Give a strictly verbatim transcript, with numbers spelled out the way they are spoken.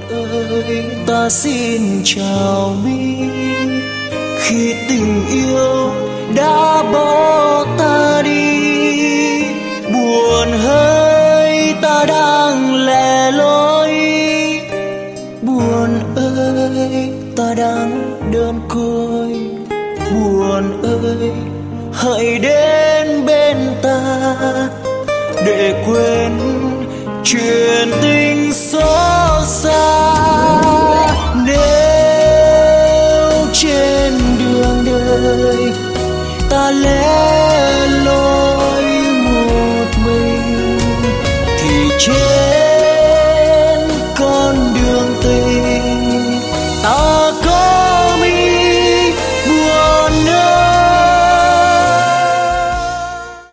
ơi ta xin chào mi, khi tình yêu đã bỏ ta đi. Buồn hơi ta đang lẻ loi, buồn ơi ta đang đơn côi. Buồn ơi hãy đến bên ta để quên chuyện tình xót xa. Nếu trên đường đời ta lẻ loi một mình thì trên